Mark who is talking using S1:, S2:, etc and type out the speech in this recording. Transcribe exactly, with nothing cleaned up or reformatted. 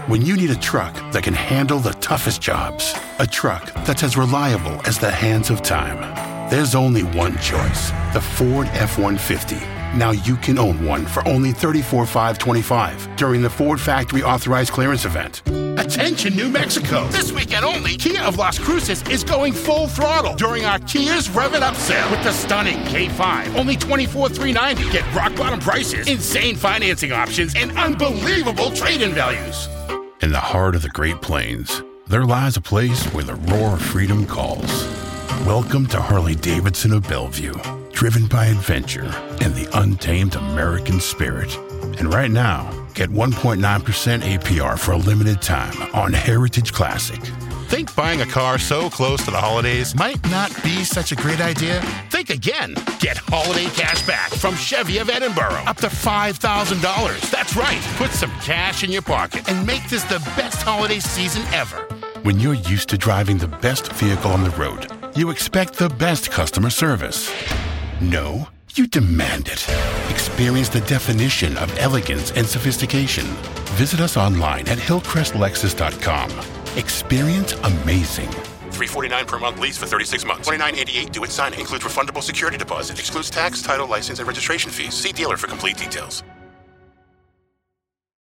S1: When you need a truck that can handle the toughest jobs, a truck that's as reliable as the hands of time, there's only one choice, the Ford F one fifty. Now you can own one for only thirty-four thousand five hundred twenty-five dollars during the Ford Factory Authorized Clearance Event. Attention, New Mexico! This weekend only, Kia of Las Cruces is going full throttle during our Kia's Rev It Up sale with the stunning K five. Only twenty-four thousand three hundred ninety dollars. Get rock-bottom prices, insane financing options, and unbelievable trade-in values. In the heart of the Great Plains, there lies a place where the roar of freedom calls. Welcome to Harley-Davidson of Bellevue, driven by adventure and the untamed American spirit. And right now, get one point nine percent A P R for a limited time on Heritage Classic. Think buying a car so close to the holidays might not be such a great idea? Think again. Get holiday cash back from Chevy of Edinburgh. Up to five thousand dollars. That's right. Put some cash in your pocket and make this the best holiday season ever. When you're used to driving the best vehicle on the road, you expect the best customer service. No, you demand it. Experience the definition of elegance and sophistication. Visit us online at hillcrest lexus dot com. Experience amazing. three hundred forty-nine dollars per month lease for thirty-six months. twenty-nine eighty-eight due at signing. Includes refundable security deposit. Excludes tax, title, license, and registration fees. See dealer for complete details.